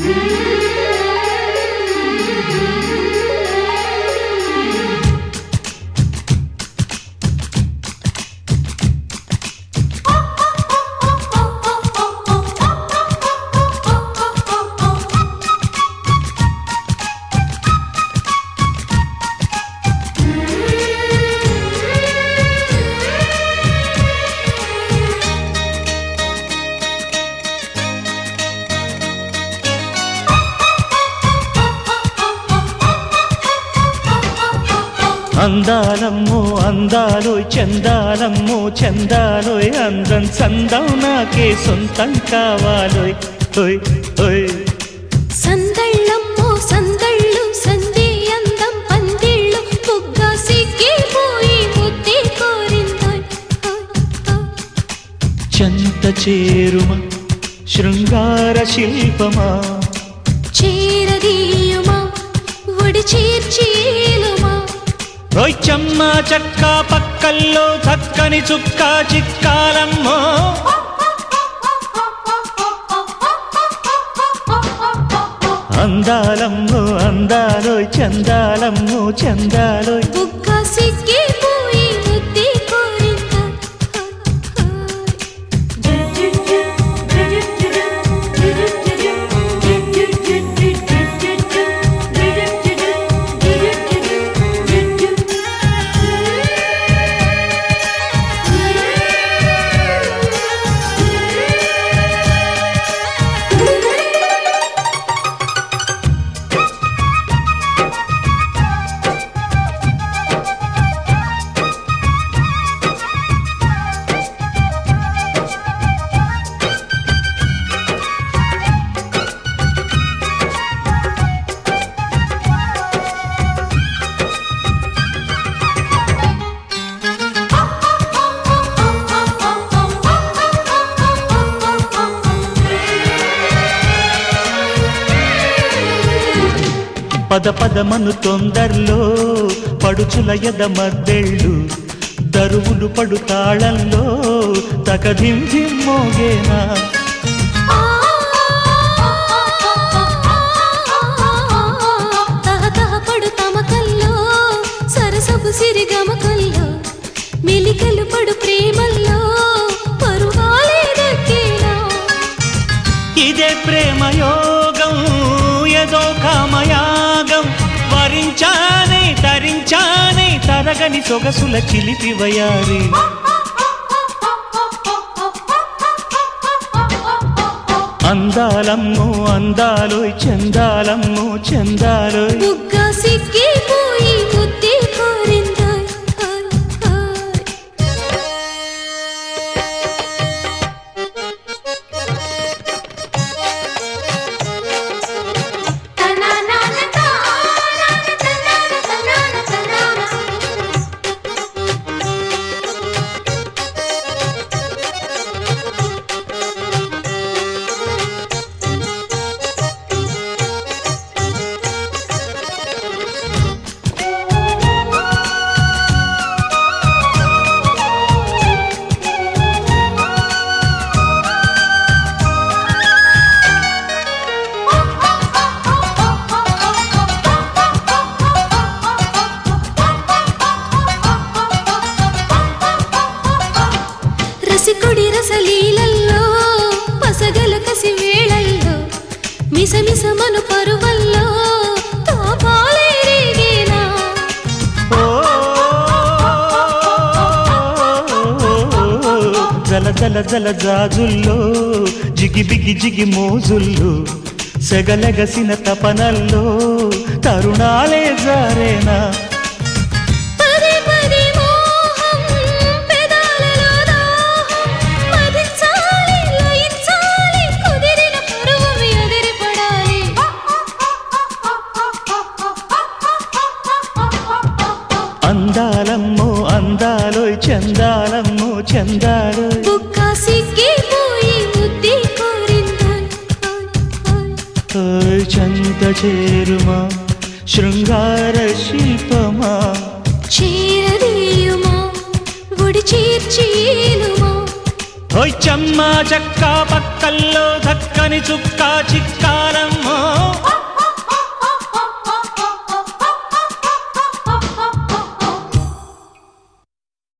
అందాలమ్మో అందాలోయ్ చందాలమ్మో చందాలోయ్ అందం సందం నాకే సొంతం కావాలోయ్ ఓయ్ ఓయ్ సందళ్ళమ్మో సందళ్ళు సందే అందం పందిళ్ళు బుగ్గా సిక్కిపోయి ముద్దే కోరిందోయ్ చంత చేరుమ శృంగార శిల్పమా చేరదీయుమా ఒడి చేర్చేలుమా ఓయ్ చమ్మ చక్క పక్కల్లో చక్కని చుక్క చిక్కాలమ్మో అందాలమ్మో అందాలోయ్ చందాలమ్మో చందాలోయ్ బుగ్గా సిక్కిపోయి ముద్దే పద పదమను తొందర్లో పడుచుల ఎద మద్దెళ్ళు దరువులు పడు తాళంలో తకధింధిం మోగేనా తహతహపడు తమకల్లో సరసపు సిరిగమకల్లో మెలికలు పడు ప్రేమల్లో పరువాలే దక్కేనా ఇదే ప్రేమయోగం ఏదో కామయాగం వరించానే తరించానే తరగని సొగసుల చిలిపి వయారి అందాలమ్మో అందాలోయ్ చందాలమ్మో చందాలోయ్ బుగ్గా సిక్కిపోయి ముద్దే కోరిందోయ్ రసికుడి రసలీలల్లో పసగల కసి వేళల్లో మిసమిసమను పరువల్లో తాపాలే రేగేనా జల జల జల జాజుల్లో జిగి బిగి జిగి మోజుల్లో సెగలెగసిన తపనల్లో తరుణాలే జారేనా అందాలమ్మో అందాలోయ్ చందాలమ్మో చందాలోయ్ బుగ్గా సిక్కిపోయి ముద్దే కోరిందోయ్ ఓయ్ చంత చేరుమా శృంగార శిల్పమా చేరదీయుమా ఒడి చేర్చేలుమా ఓయ్ చెమ్మ చెక్క పక్కల్లో దక్కని చుక్క చిక్కాలమ్మో